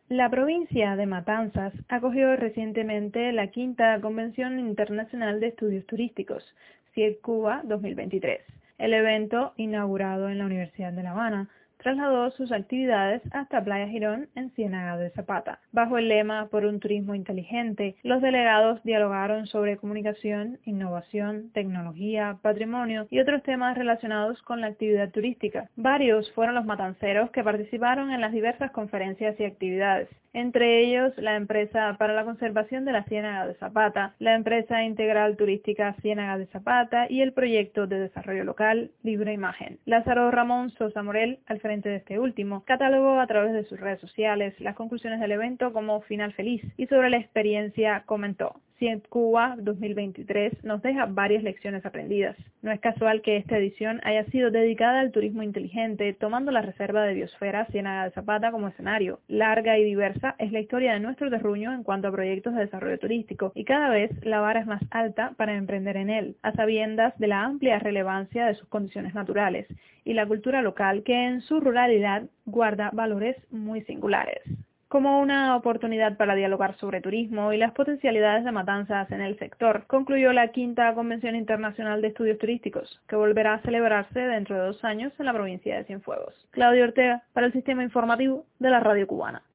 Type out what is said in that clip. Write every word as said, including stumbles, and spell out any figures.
La provincia de Matanzas acogió recientemente la quinta Convención Internacional de Estudios Turísticos, C I E T Cuba dos mil veintitrés. El evento, inaugurado en la Universidad de La Habana, trasladó sus actividades hasta Playa Girón en Ciénaga de Zapata. Bajo el lema "Por un turismo inteligente", los delegados dialogaron sobre comunicación, innovación, tecnología, patrimonio y otros temas relacionados con la actividad turística. Varios fueron los matanceros que participaron en las diversas conferencias y actividades, entre ellos la Empresa para la Conservación de la Ciénaga de Zapata, la Empresa Integral Turística Ciénaga de Zapata y el Proyecto de Desarrollo Local Libre Imagen. Lázaro Ramón Sosa Morel, al frente de este último, catalogó a través de sus redes sociales las conclusiones del evento como final feliz y sobre la experiencia comentó: C I E T Cuba dos mil veintitrés nos deja varias lecciones aprendidas. No es casual que esta edición haya sido dedicada al turismo inteligente, tomando la reserva de biosfera Ciénaga de Zapata como escenario. Larga y diversa es la historia de nuestro terruño en cuanto a proyectos de desarrollo turístico, y cada vez la vara es más alta para emprender en él, a sabiendas de la amplia relevancia de sus condiciones naturales y la cultura local, que en su ruralidad guarda valores muy singulares. Como una oportunidad para dialogar sobre turismo y las potencialidades de Matanzas en el sector, concluyó la quinta Convención Internacional de Estudios Turísticos, que volverá a celebrarse dentro de dos años en la provincia de Cienfuegos. Claudio Ortega, para el Sistema Informativo de la Radio Cubana.